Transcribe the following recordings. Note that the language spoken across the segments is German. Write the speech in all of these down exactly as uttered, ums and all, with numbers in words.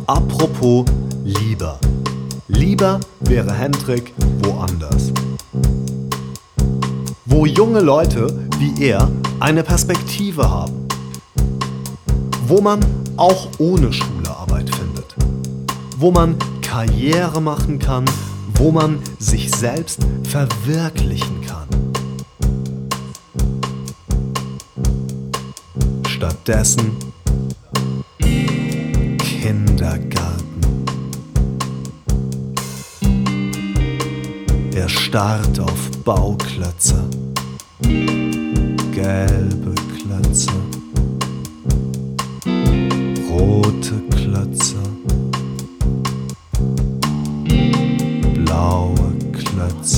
Apropos lieber. Lieber wäre Hendrik woanders. Wo junge Leute wie er eine Perspektive haben. Wo man auch ohne Schule Arbeit findet. Wo man Karriere machen kann, wo man sich selbst verwirklichen kann. Stattdessen Kindergarten. Er starrt auf Bauklötze, gelbe Klötze, rote Klötze, blaue Klötze.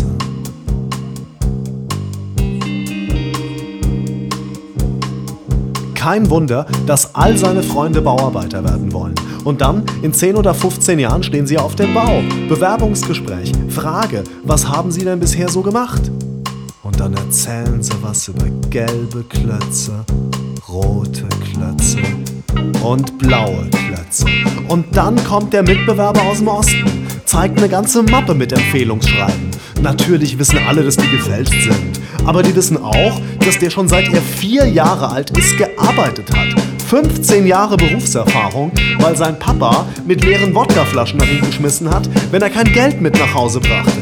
Kein Wunder, dass all seine Freunde Bauarbeiter werden wollen. Und dann, in zehn oder fünfzehn Jahren, stehen sie auf dem Bau. Bewerbungsgespräch, Frage, was haben sie denn bisher so gemacht? Und dann erzählen sie was über gelbe Klötze, rote Klötze und blaue Klötze. Und dann kommt der Mitbewerber aus dem Osten, zeigt eine ganze Mappe mit Empfehlungsschreiben. Natürlich wissen alle, dass die gefälscht sind. Aber die wissen auch, dass der schon seit er vier Jahre alt ist gearbeitet hat. fünfzehn Jahre Berufserfahrung, weil sein Papa mit leeren Wodkaflaschen nach ihm geschmissen hat, wenn er kein Geld mit nach Hause brachte.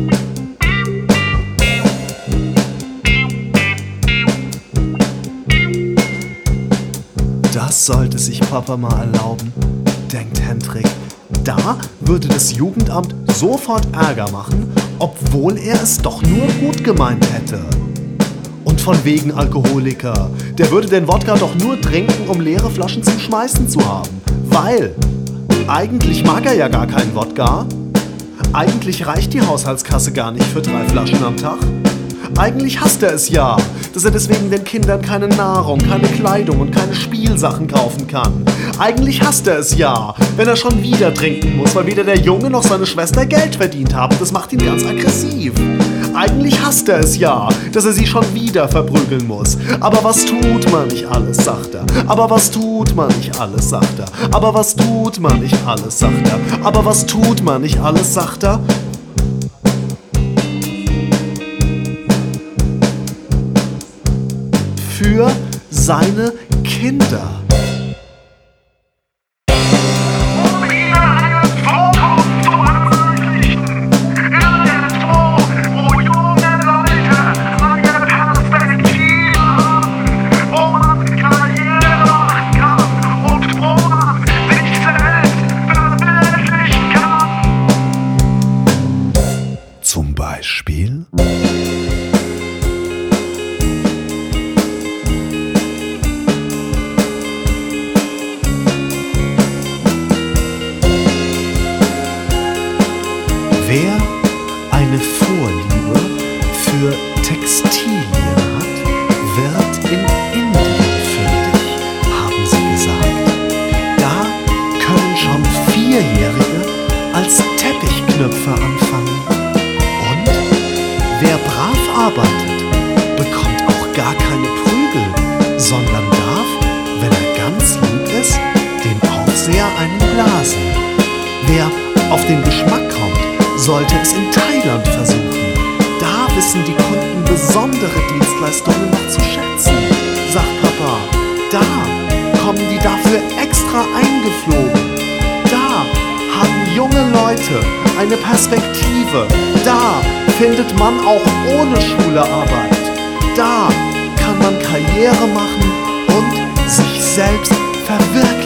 Das sollte sich Papa mal erlauben, denkt Hendrik. Da würde das Jugendamt sofort Ärger machen, obwohl er es doch nur gut gemeint hätte. Und von wegen Alkoholiker. Der würde den Wodka doch nur trinken, um leere Flaschen zum Schmeißen zu haben. Weil eigentlich mag er ja gar keinen Wodka. Eigentlich reicht die Haushaltskasse gar nicht für drei Flaschen am Tag. Eigentlich hasst er es ja, dass er deswegen den Kindern keine Nahrung, keine Kleidung und keine Spielsachen kaufen kann. Eigentlich hasst er es ja, wenn er schon wieder trinken muss, weil weder der Junge noch seine Schwester Geld verdient haben. Das macht ihn ganz aggressiv. Eigentlich hasst er es ja, dass er sie schon wieder verprügeln muss. Aber was tut man nicht alles, sagt er. Aber was tut man nicht alles, sagt er. Aber was tut man nicht alles, sagt er. Aber was tut man nicht alles, sagt er. Für seine Kinder. Zum Beispiel wer eine Vorliebe für Textilien hat, wird in Indien fündig, haben sie gesagt. Da können schon Vierjährige als Teppichknöpfer anfangen. Und wer brav arbeitet, bekommt auch gar keine Prügel, sondern darf, wenn er ganz lieb ist, dem Aufseher einen blasen. Wer auf den Geschmack kommt, sollte es in Thailand versuchen. Da wissen die Kunden besondere Dienstleistungen noch zu schätzen, sagt Papa. Da kommen die dafür extra eingeflogen. Da haben junge Leute eine Perspektive. Da findet man auch ohne Schule Arbeit. Da kann man Karriere machen und sich selbst verwirklichen.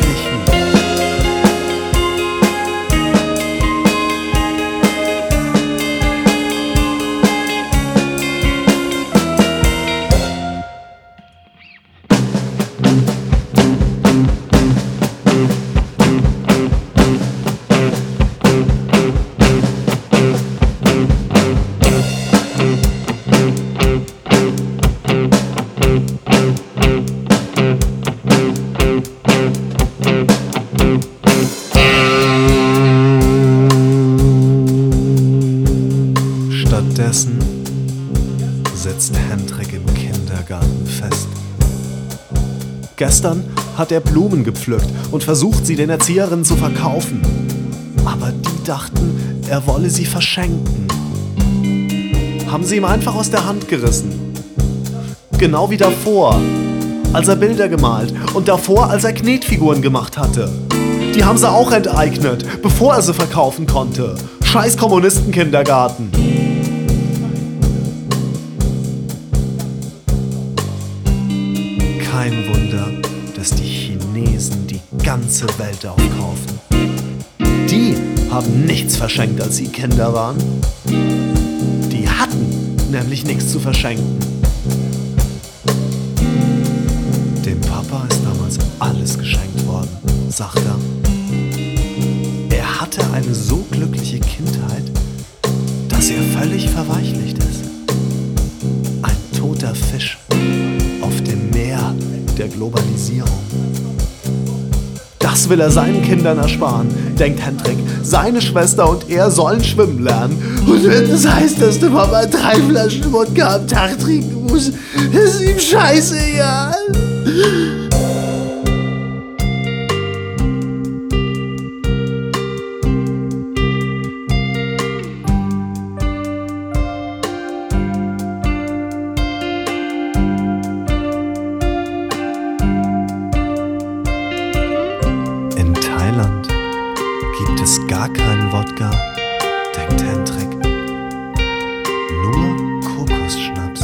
Stattdessen sitzt Hendrik im Kindergarten fest. Gestern hat er Blumen gepflückt und versucht, sie den Erzieherinnen zu verkaufen. Aber die dachten, er wolle sie verschenken. Haben sie ihm einfach aus der Hand gerissen. Genau wie davor, als er Bilder gemalt und davor, als er Knetfiguren gemacht hatte. Die haben sie auch enteignet, bevor er sie verkaufen konnte. Scheiß Kommunistenkindergarten. Kein Wunder, dass die Chinesen die ganze Welt aufkaufen. Die haben nichts verschenkt, als sie Kinder waren. Die hatten nämlich nichts zu verschenken. Dem Papa ist damals alles geschenkt worden, sagt er. Er hatte eine so glückliche Kindheit, dass er völlig verweichlicht ist. Ein toter Fisch auf dem Meer der Globalisierung. Das will er seinen Kindern ersparen, denkt Hendrik. Seine Schwester und er sollen schwimmen lernen. Und wenn das heißt, dass der Papa drei Flaschen Wodka am Tag trinken muss, ist ihm scheißegal. In Thailand gibt es gar keinen Wodka, denkt Hendrik. Nur Kokosschnaps.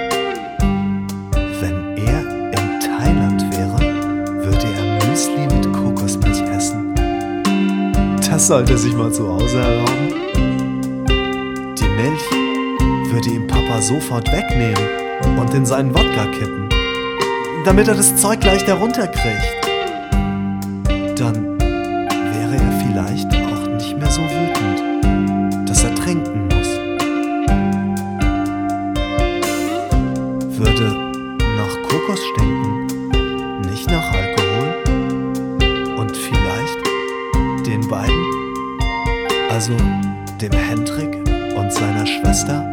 Wenn er in Thailand wäre, würde er Müsli mit Kokosmilch essen. Das sollte er sich mal zu Hause erlauben. Die Milch würde ihm Papa sofort wegnehmen und in seinen Wodka kippen, damit er das Zeug leicht herunterkriegt. Dann wäre er vielleicht auch nicht mehr so wütend, dass er trinken muss. Würde nach Kokos stinken, nicht nach Alkohol und vielleicht den beiden, also dem Hendrik und seiner Schwester,